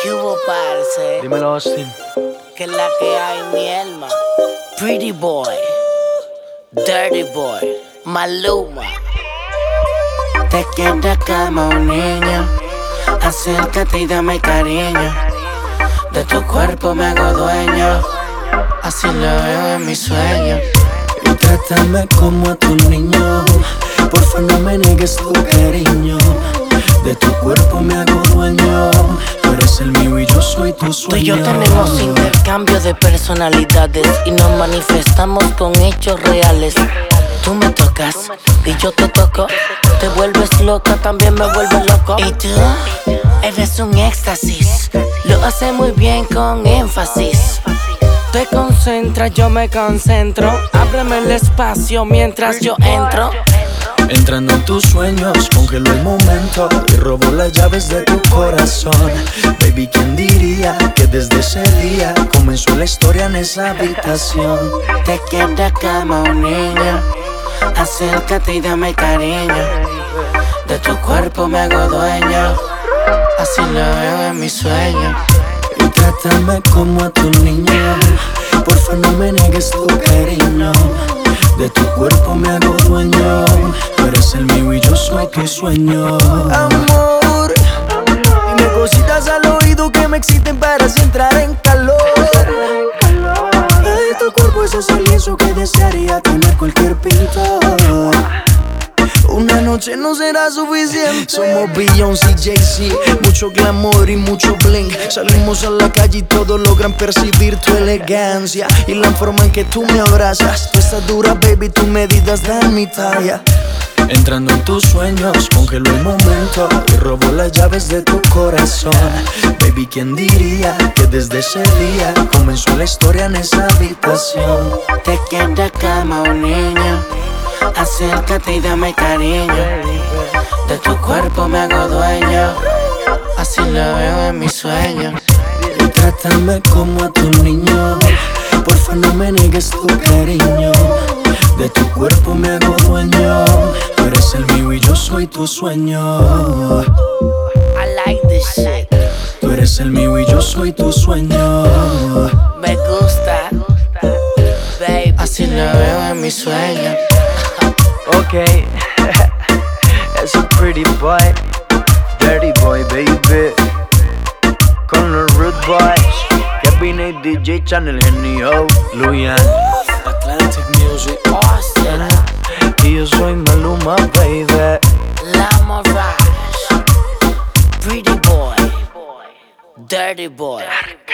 ¿Qué hubo, parce? Dímelo, Austin. Que es la que hay, mi alma. Pretty boy, dirty boy, Maluma. Te quiero como un niño, acércate y dame cariño. De tu cuerpo me hago dueño, así lo veo en mis sueños. Y trátame como a tu niño, porfa no me niegues tu cariño. De tu cuerpo me hago dueño, tú eres el mío y yo soy tu sueño. Tú y yo tenemos intercambio de personalidades y nos manifestamos con hechos reales. Tú me tocas y yo te toco, te vuelves loca, también me vuelves loco. Y tú eres un éxtasis, lo haces muy bien con énfasis. Te concentras, yo me concentro, ábreme el espacio mientras yo entro. Entrando en tus sueños, congelo el momento y robo las llaves de tu corazón. Baby, ¿quién diría que desde ese día comenzó la historia en esa habitación? Te quiero como un niño, acércate y dame cariño. De tu cuerpo me hago dueño, así lo veo en mis sueños. Y trátame como a tu niño, porfa no me niegues tu cariño. De tu cuerpo me hago dueño, tú eres el mío y yo soy tu sueño. Amor, dime cositas al oído que me exciten para así entrar en calor. De tu cuerpo es ese lienzo que desearía tener cualquier pintor. Una noche no será suficiente. Somos Beyoncé y Jay-Z, mucho glamour y mucho bling. Salimos a la calle y todos logran percibir tu elegancia y la forma en que tú me abrazas. Tú estás dura, baby, tus medidas dan mi talla. Entrando en tus sueños, congelo el momento y robo las llaves de tu corazón. Baby, ¿quién diría que desde ese día comenzó la historia en esa habitación? Te quiero como un niño, acércate y dame cariño. De tu cuerpo me hago dueño, así lo veo en mis sueños. Y trátame como a tu niño, porfa no me niegues tu cariño. De tu cuerpo me hago dueño, tú eres el mío y yo soy tu sueño. I like this shit. Tú eres el mío y yo soy tu sueño. Me gusta, baby, así lo veo en mis sueños. Ok, es un pretty boy, dirty boy, baby. Con los Root Boys, Kevin A. DJ Channel, Genio, Luyan, Atlantic Music, Austin, y yo soy Maluma, baby. La Mirage, pretty boy, dirty boy.